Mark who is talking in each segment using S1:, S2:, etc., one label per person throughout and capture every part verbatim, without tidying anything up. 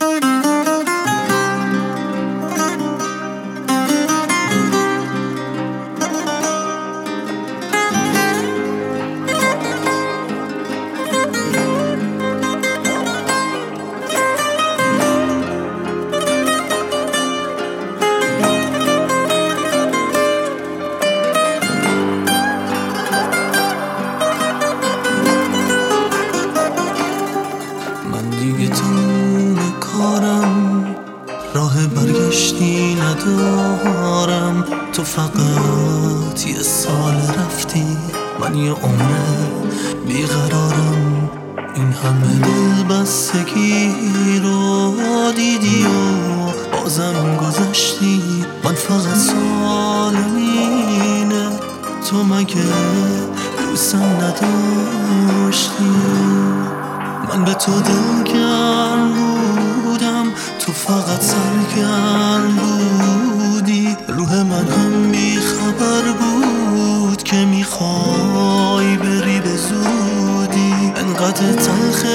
S1: راه برگشتی ندارم، تو فقط یه سال رفتی، من یه عمره بیقرارم. این همه دل بستگی رو دیدی و بازم گذشتی، من فقط سالم اینه، تو مگه دوستم نداشتی؟ من به تو دلگرم بودم، تو فقط سرگرم بودی، روح من هم بی خبر بود که میخوای بری به زودی. انقدر تلخ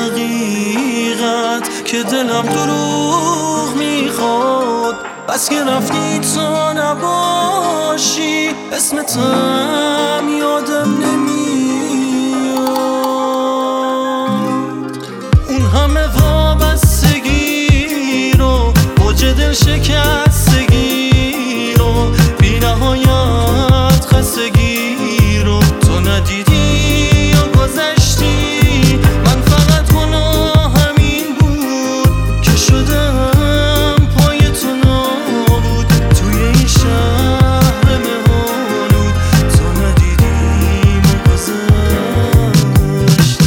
S1: حقیقت که دلم دروغ میخواد، بس که رفتی تا نباشی، اسمتم یادم نمیاد. اون همه وابستگی رو، اوج دل شکستگی رو، بی نهایت خستگی رو تو ندیدی یا گذشتی. من فقط گناهم این بود که شدم پای تو نابود، توی این شهر مه‌آلود تو ندیدی و گذشتی.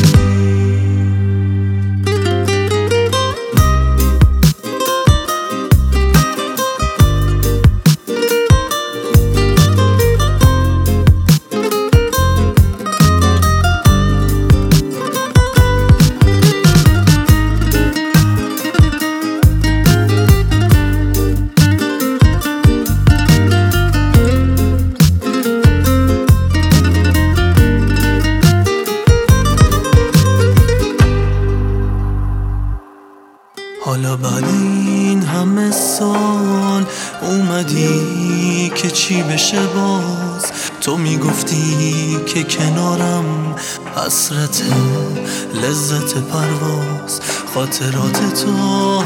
S1: حالا بعد این همه سال اومدی که چی بشه باز، تو میگفتی که کنارم حسرت لذت پرواز، خاطرات تو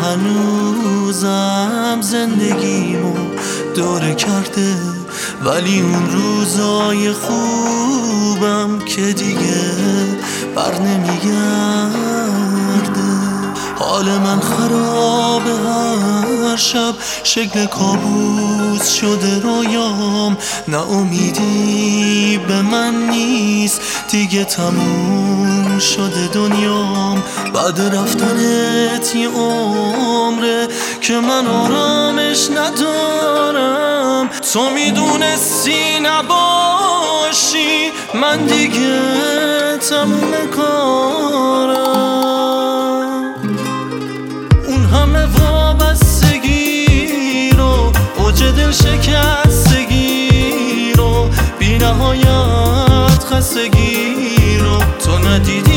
S1: هنوزم زندگیمو دوره کرده، ولی اون روزای خوبم که دیگه بر نمیگرده. حال من خرابه هر شب، شکل کابوس شده رویام، نه امیدی به من نیست دیگه، تموم شده دنیام. بعد رفتنت یه عمره که من آرامش ندارم، تو میدونستی نباشی، من دیگه تموم کارم. همه وابستگی رو، اوج دل شکستگی رو، بی نهایت خستگی رو تو ندیدی